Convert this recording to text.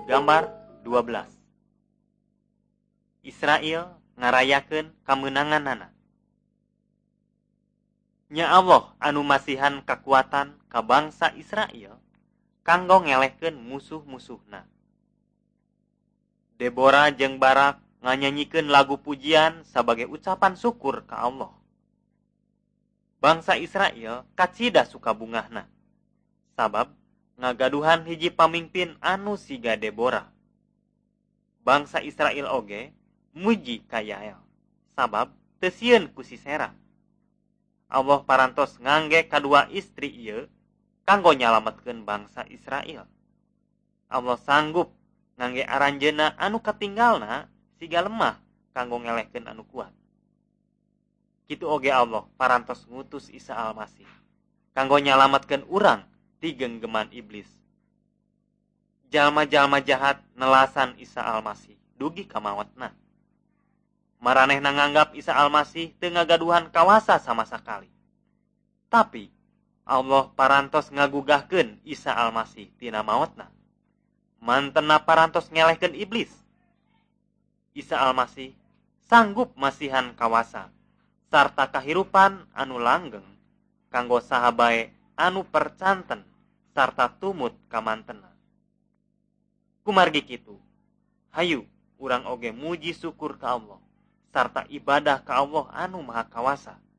Gambar 12. Israel ngarayakeun kamenanganana. Nya Allah anu masihan kakuatan ka bangsa Israel kanggo ngelehkeun musuh-musuhna. Deborah jeung Barak nganyanyikeun lagu pujian sebagai ucapan syukur ka Allah. Bangsa Israel kacida suka bungahna. Sabab ngagaduhan hiji pamimpin anu siga Deborah. Bangsa Israel oge muji ka Yael. Sabab teu sieun ku Sisera. Allah parantos ngangge kadua istri ieu kanggo nyalametkeun bangsa Israel. Allah sanggup ngangge aranjeunna anu katinggalna siga lemah kanggo ngelehkeun anu kuat. Kitu oge Allah parantos ngutus Isa Almasih kanggo nyalametkeun urang ti genggeman iblis. Jalma-jalma jahat nelasan Isa Almasih dugi ka maotna. Maranehna nganggap Isa Almasih teu ngagaduhan kawasa sama sakali. Tapi Allah parantos ngagugahkeun Isa Almasih tina maotna. Mantenna parantos ngelehkeun iblis. Isa Almasih sanggup masihan kawasa sarta kahirupan anu langgeng kanggo saha bae anu percanten sarta tumut kamantenna. Kumargi kitu, hayu urang oge muji syukur ka Allah sarta ibadah ka Allah anu maha kawasa.